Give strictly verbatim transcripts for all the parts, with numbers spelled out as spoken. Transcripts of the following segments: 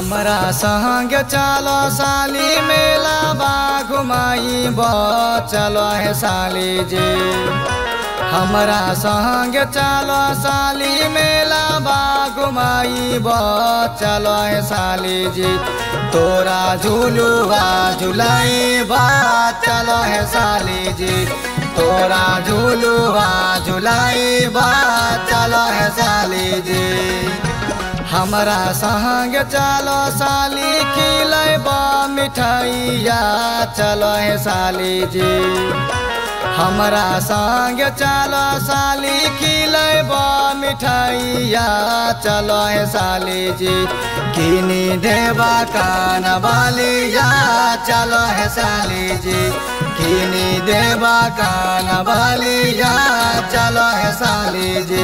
हमरा संग चलो साली मेला बा घुमाई बा चलो है साली जी। हमरा संग चलो साली मेला बा घुमाई बा चलो है साली जी। तोरा झूलुआ झुलाई बा चलो है साली जी। तोरा झूलुआ झुलाई बा चलो है साली जी। हमरा संग चलो साली खिलैबा मिठाइया चलो है साली जी। हमरा संग चलो साली खिलैबा मिठाइया चलो है साली जी। किनी देबा कान बालिया चलो है साली जी। किनी देबा कान बालिया चलो है साली जी।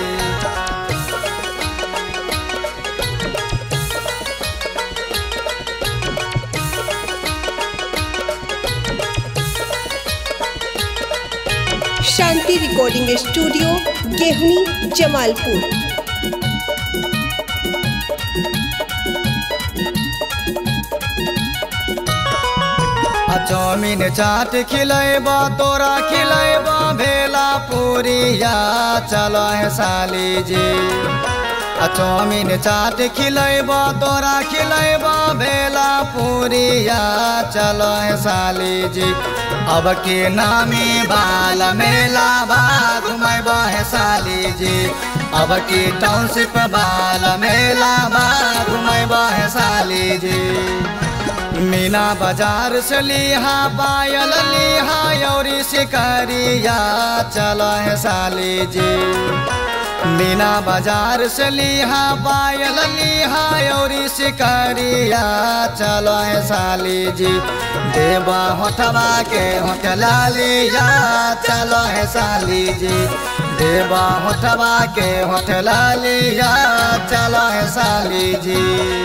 Shanti recording studio Gehuni Jamalpur. Chowmein चाट खिलैबा तोरा खिलैबा भेला पूरिया चलो है साली जी। चौमीन चाट खिलैबा तोरा खिलैबा भेला पूरिया चलो है साली जी। अब के नामी बाल मेला बा घुमैबा है साली जी। अब की टाउनशिप बाल मेला बा घुमैबा है साली जी। मीना बाजार से लिहा पायल लिहा यौरी शिकारिया चलो है साली जी। मीना बाजार से लिहा पायल लिहा यौरी शिकारिया चलो है साली जी। देबा होठवा के होठला लिया चलो है साली जी। देबा होठवा के होठला लिया चलो है साली जी।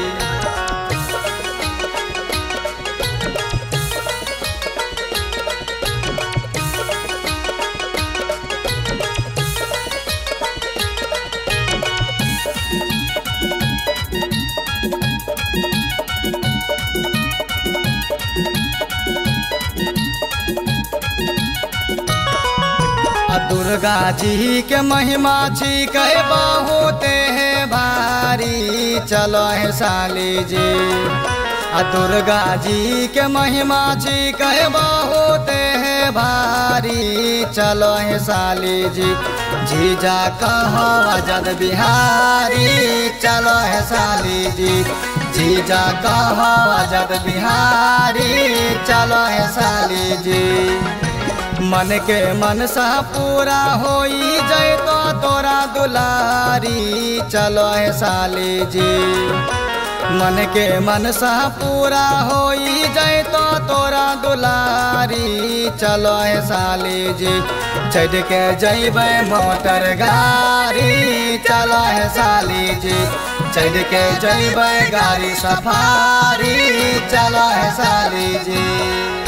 दुर्गा जी के महिमा छी कहे बहुते है भारी चलो है साली जी। दुर्गा जी के महिमा छी कहे बहुते है भारी चलो है साली जी। जीजा कहो आजाद बिहारी चलो है साली जी। जीजा कहो आजाद बिहारी चलो है साली जी। मन के मनसा पूरा होई जैतो तोरा दुलारी चलो है साली जी। मन के मनसा पूरा होई जैतो तोरा दुलारी चलो है साली जी। चढ़ के जैबै मोटर गाड़ी चलो है साली जी। चढ़ के जैबै गाड़ी सफारी चलो है साली जी।